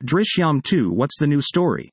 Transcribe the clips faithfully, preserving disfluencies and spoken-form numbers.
Drishyam two. What's the new story?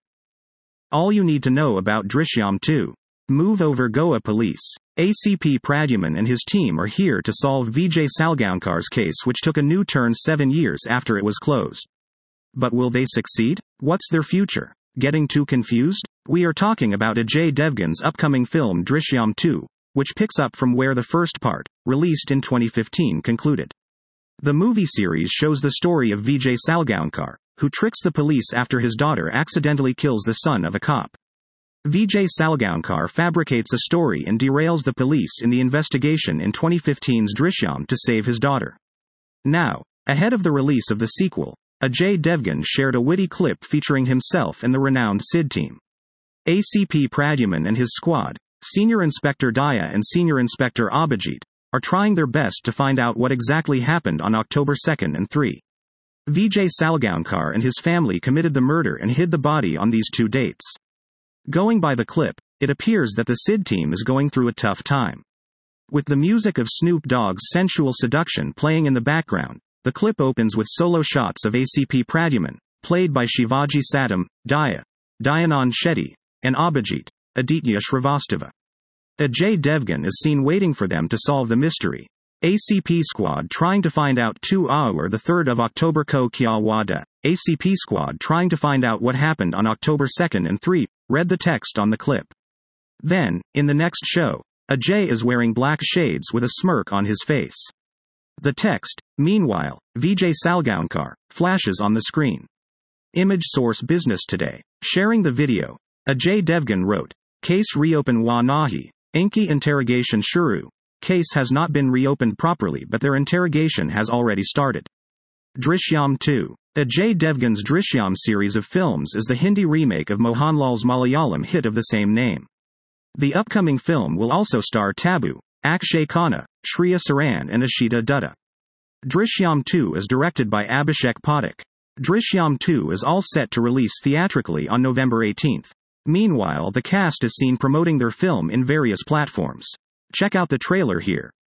All you need to know about Drishyam two. Move over Goa police. A C P Pradyuman and his team are here to solve Vijay Salgaonkar's case, which took a new turn seven years after it was closed. But will they succeed? What's their future? Getting too confused? We are talking about Ajay Devgan's upcoming film Drishyam two, which picks up from where the first part, released in twenty fifteen, concluded. The movie series shows the story of Vijay Salgaonkar, who tricks the police after his daughter accidentally kills the son of a cop. Vijay Salgaonkar fabricates a story and derails the police in the investigation in twenty fifteen's Drishyam to save his daughter. Now, ahead of the release of the sequel, Ajay Devgan shared a witty clip featuring himself and the renowned Sid team. A C P Pradyuman and his squad, Senior Inspector Daya and Senior Inspector Abhijit, are trying their best to find out what exactly happened on October second and third. Vijay Salgaonkar and his family committed the murder and hid the body on these two dates. Going by the clip, it appears that the Sid team is going through a tough time. With the music of Snoop Dogg's Sensual Seduction playing in the background, the clip opens with solo shots of A C P Pradyuman, played by Shivaji Satam, Daya, Dayanand Shetty, and Abhijit, Aditya Shrivastava. Ajay Devgan is seen waiting for them to solve the mystery. A C P squad trying to find out two hour the third of October ko kya wada. A C P squad trying to find out what happened on October second and third, read the text on the clip. Then, in the next show, Ajay is wearing black shades with a smirk on his face. The text, meanwhile, Vijay Salgaonkar, flashes on the screen. Image source Business Today. Sharing the video, Ajay Devgan wrote, Case reopen wa nahi, inki interrogation shuru. Case has not been reopened properly, but their interrogation has already started. Drishyam two. Ajay Devgan's Drishyam series of films is the Hindi remake of Mohanlal's Malayalam hit of the same name. The upcoming film will also star Tabu, Akshay Khanna, Shreya Saran and Ashita Dutta. Drishyam two is directed by Abhishek Pathak. Drishyam two is all set to release theatrically on November eighteenth. Meanwhile, the cast is seen promoting their film in various platforms. Check out the trailer here.